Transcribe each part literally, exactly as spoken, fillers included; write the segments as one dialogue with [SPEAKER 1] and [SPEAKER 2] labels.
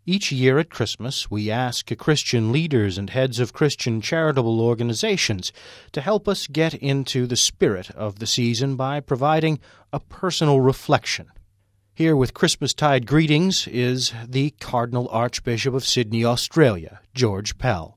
[SPEAKER 1] Each year at Christmas, we ask Christian leaders and heads of Christian charitable organizations to help us get into the spirit of the season by providing a personal reflection. Here with Christmastide greetings is the Cardinal Archbishop of Sydney, Australia, George Pell.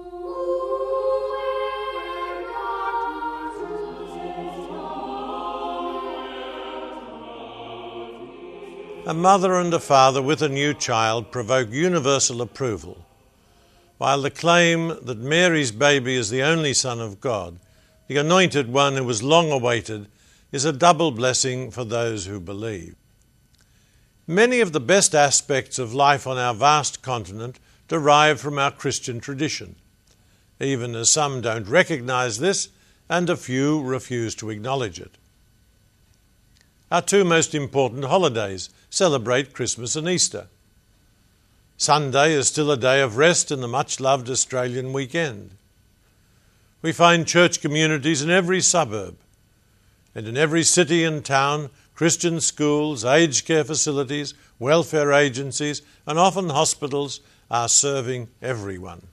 [SPEAKER 2] A mother and a father with a new child provoke universal approval, while the claim that Mary's baby is the only Son of God, the anointed one who was long awaited, is a double blessing for those who believe. Many of the best aspects of life on our vast continent derive from our Christian tradition, even as some don't recognise this and a few refuse to acknowledge it. Our two most important holidays celebrate Christmas and Easter. Sunday is still a day of rest in the much-loved Australian weekend. We find church communities in every suburb, and in every city and town, Christian schools, aged care facilities, welfare agencies, and often hospitals are serving everyone.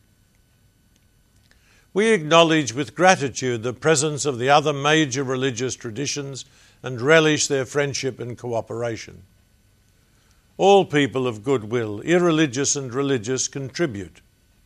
[SPEAKER 2] We acknowledge with gratitude the presence of the other major religious traditions and relish their friendship and cooperation. All people of goodwill, irreligious and religious, contribute.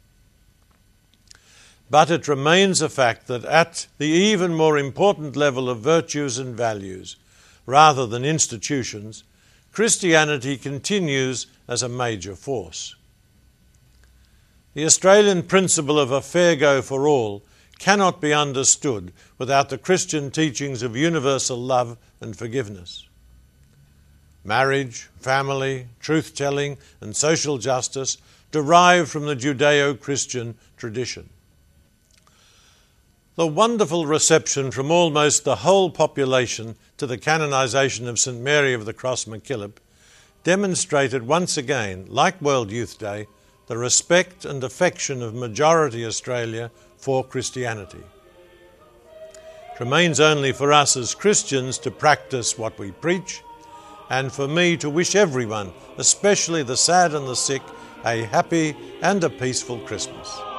[SPEAKER 2] But it remains a fact that at the even more important level of virtues and values, rather than institutions, Christianity continues as a major force. The Australian principle of a fair go for all cannot be understood without the Christian teachings of universal love and forgiveness. Marriage, family, truth-telling, and social justice derive from the Judeo-Christian tradition. The wonderful reception from almost the whole population to the canonisation of Saint Mary of the Cross MacKillop demonstrated once again, like World Youth Day, the respect and affection of majority Australia for Christianity. It remains only for us as Christians to practice what we preach, and for me to wish everyone, especially the sad and the sick, a happy and a peaceful Christmas.